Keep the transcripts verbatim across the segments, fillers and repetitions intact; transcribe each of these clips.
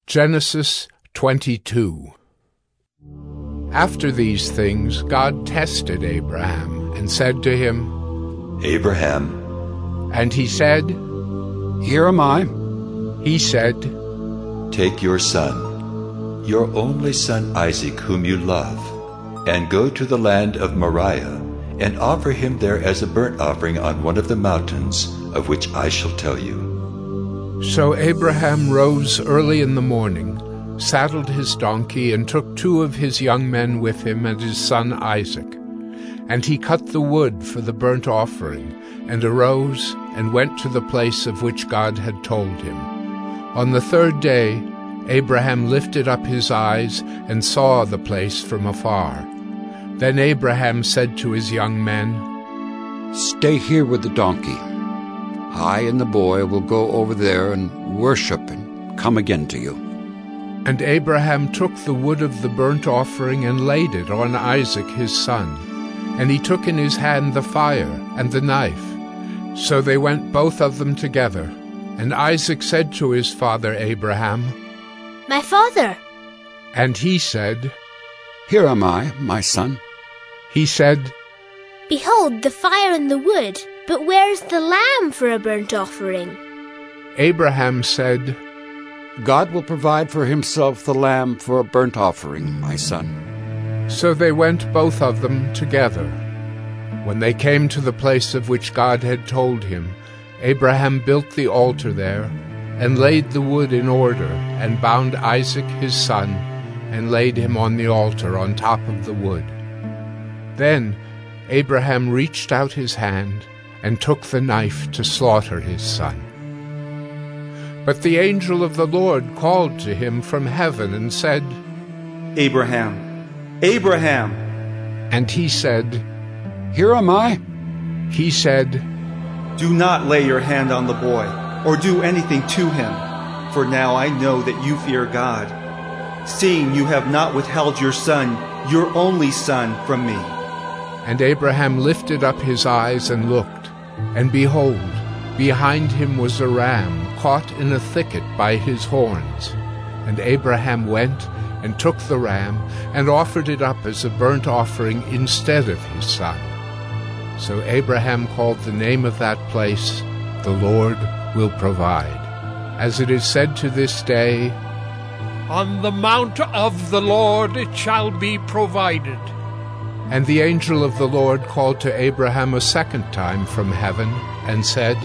Genesis twenty-two. After these things, God tested Abraham and said to him, Abraham. And he said, Here am I. He said, Take your son, your only son Isaac, whom you love, and go to the land of Moriah, and offer him there as a burnt offering on one of the mountains, of which I shall tell you. So Abraham rose early in the morning, saddled his donkey, and took two of his young men with him and his son Isaac. And he cut the wood for the burnt offering, and arose and went to the place of which God had told him. On the third day Abraham lifted up his eyes and saw the place from afar. Then Abraham said to his young men, Stay here with the donkey. I and the boy will go over there and worship and come again to you. And Abraham took the wood of the burnt offering and laid it on Isaac his son. And he took in his hand the fire and the knife. So they went both of them together. And Isaac said to his father Abraham, My father. And he said, Here am I, my son. He said, Behold the fire and the wood, but where is the lamb for a burnt offering? Abraham said, God will provide for himself the lamb for a burnt offering, my son. So they went both of them together. When they came to the place of which God had told him, Abraham built the altar there, and laid the wood in order, and bound Isaac his son, and laid him on the altar on top of the wood. Then Abraham reached out his hand, and took the knife to slaughter his son. But the angel of the Lord called to him from heaven and said, Abraham, Abraham. And he said, Here am I. He said, Do not lay your hand on the boy, or do anything to him, for now I know that you fear God, seeing you have not withheld your son, your only son, from me. And Abraham lifted up his eyes and looked, and behold, behind him was a ram caught in a thicket by his horns. And Abraham went and took the ram and offered it up as a burnt offering instead of his son. So Abraham called the name of that place, The Lord Will Provide. As it is said to this day, On the mount of the Lord it shall be provided. And the angel of the Lord called to Abraham a second time from heaven, and said,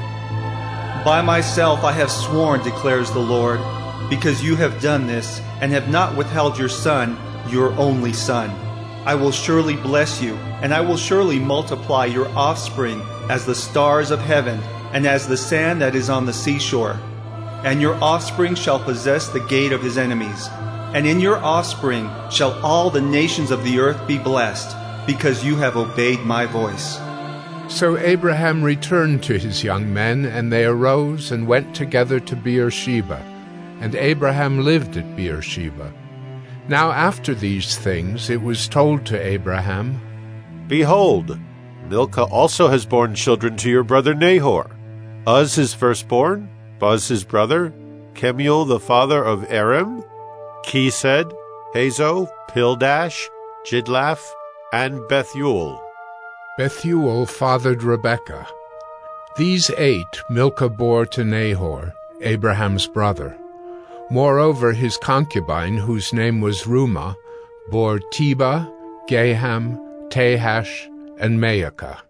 By myself I have sworn, declares the Lord, because you have done this, and have not withheld your son, your only son. I will surely bless you, and I will surely multiply your offspring as the stars of heaven, and as the sand that is on the seashore. And your offspring shall possess the gate of his enemies. And in your offspring shall all the nations of the earth be blessed, because you have obeyed my voice. So Abraham returned to his young men, and they arose and went together to Beersheba. And Abraham lived at Beersheba. Now after these things it was told to Abraham, Behold, Milcah also has borne children to your brother Nahor, Uz his firstborn, Buz his brother, Kemuel the father of Aram, Chesed, Hazo, Pildash, Jidlaph, and Bethuel. Bethuel fathered Rebekah. These eight Milcah bore to Nahor, Abraham's brother. Moreover, his concubine, whose name was Reumah, bore Tebah, Gaham, Tahash, and Maacah.